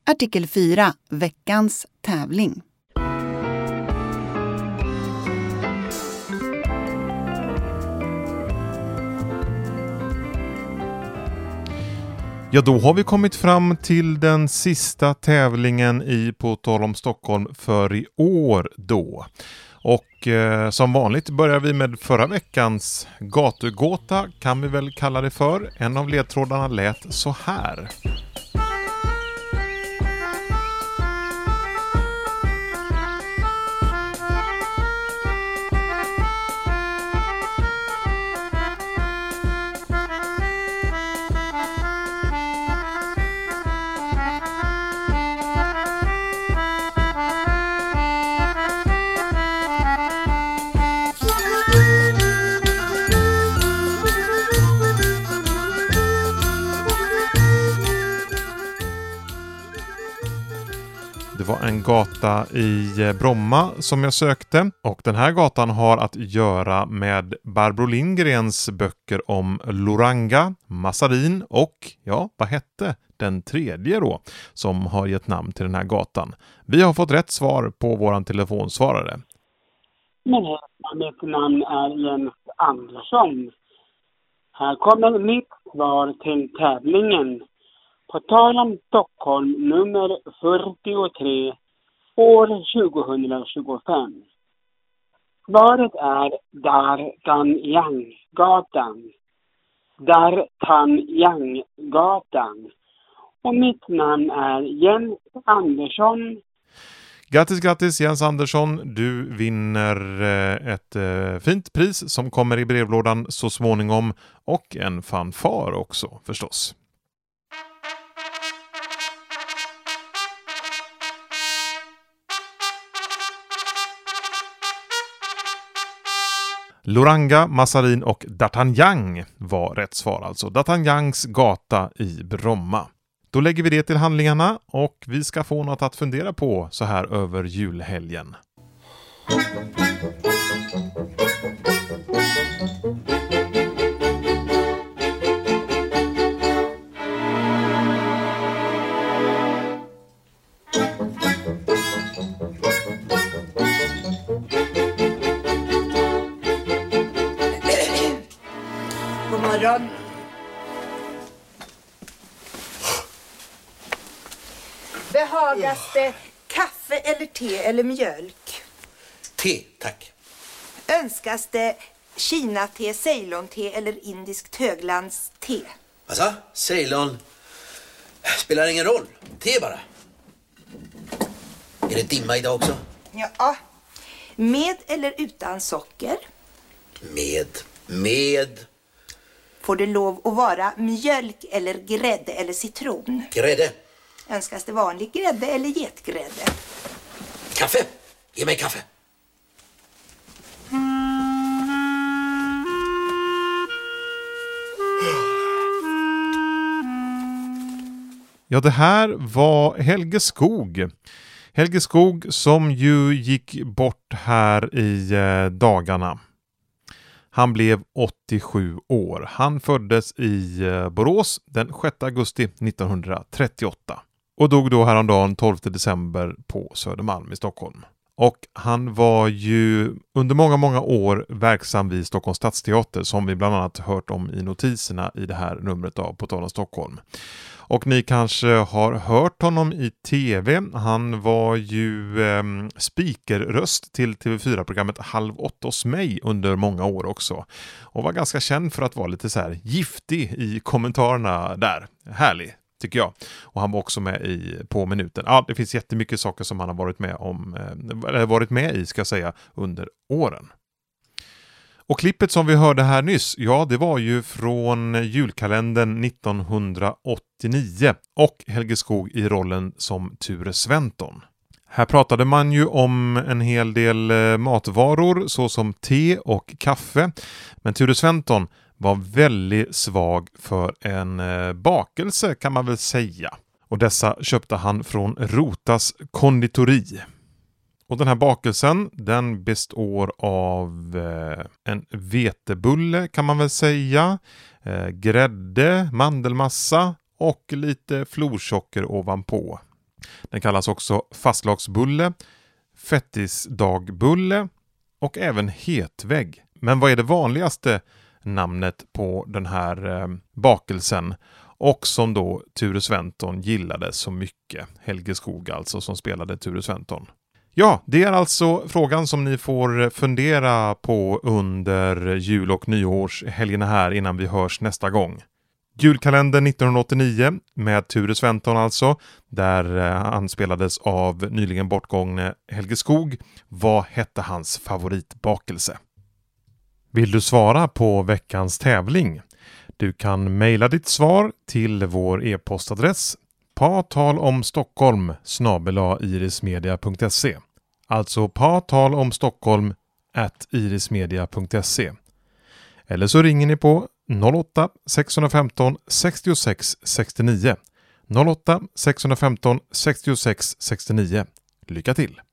Artikel 4. Veckans tävling. Ja, då har vi kommit fram till den sista tävlingen i På tal om Stockholm för i år då. Och som vanligt börjar vi med förra veckans gatugåta, kan vi väl kalla det för. En av ledtrådarna lät så här. Det var en gata i Bromma som jag sökte, och den här gatan har att göra med Barbro Lindgrens böcker om Loranga, Massarin och, ja, vad hette den tredje då som har gett namn till den här gatan? Vi har fått rätt svar på våran telefonsvarare. Mitt namn är Jens Andersson. Här kommer mitt svar till tävlingen. På tal om Stockholm nummer 43 år 2025. Svaret är D'Artagnangatan. D'Artagnangatan. Och mitt namn är Jens Andersson. Grattis Jens Andersson, du vinner ett fint pris som kommer i brevlådan så småningom, och en fanfar också förstås. Loranga, Massarin och D'Artagnan var rätt svar alltså. D'Artagnans gata i Bromma. Då lägger vi det till handlingarna, och vi ska få något att fundera på så här över julhelgen. God morgon. Behagas det kaffe eller te eller mjölk? Te, tack. Önskas det Kina-te, Ceylon-te eller indiskt höglands-te? Alltså, Ceylon spelar ingen roll. Te bara. Är det dimma idag också? Ja. Med eller utan socker? Med. Får det lov att vara mjölk eller grädde eller citron? Grädde. Önskas det vanlig grädde eller getgrädde? Kaffe. Ge mig kaffe. Ja, det här var Helge Skog. Helge Skog som ju gick bort här i dagarna. Han blev 87 år. Han föddes i Borås den 6 augusti 1938 och dog då häromdagen 12 december på Södermalm i Stockholm. Och han var ju under många år verksam vid Stockholms stadsteater, som vi bland annat hört om i notiserna i det här numret av På tal om Stockholm. Och ni kanske har hört honom i tv. Han var ju speakerröst till TV4-programmet Halv 8 hos mig under många år också. Och var ganska känd för att vara lite så här giftig i kommentarerna där. Härlig, tycker jag. Och han var också med på minuten. Ja, det finns jättemycket saker som han har varit med i, ska jag säga, under åren. Och klippet som vi hörde här nyss, ja, det var ju från julkalendern 1989 och Helge Skog i rollen som Ture Sventon. Här pratade man ju om en hel del matvaror såsom te och kaffe, men Ture Sventon var väldigt svag för en bakelse, kan man väl säga. Och dessa köpte han från Rotas konditori. Och den här bakelsen, den består av en vetebulle, kan man väl säga, grädde, mandelmassa och lite florsocker ovanpå. Den kallas också fastlagsbulle, fettisdagbulle och även hetvägg. Men vad är det vanligaste namnet på den här bakelsen? Och som då Ture Sventon gillade så mycket. Helge Skog alltså som spelade Ture Sventon. Ja, det är alltså frågan som ni får fundera på under jul- och nyårshelgerna här innan vi hörs nästa gång. Julkalendern 1989 med Ture Sventon alltså, där han spelades av nyligen bortgångne Helge Skog. Vad hette hans favoritbakelse? Vill du svara på veckans tävling? Du kan mejla ditt svar till vår e-postadress patalomstockholm@irismedia.se. Alltså patalomstockholm@irismedia.se. Eller så ringer ni på 08 615 66 69. 08 615 66 69. Lycka till!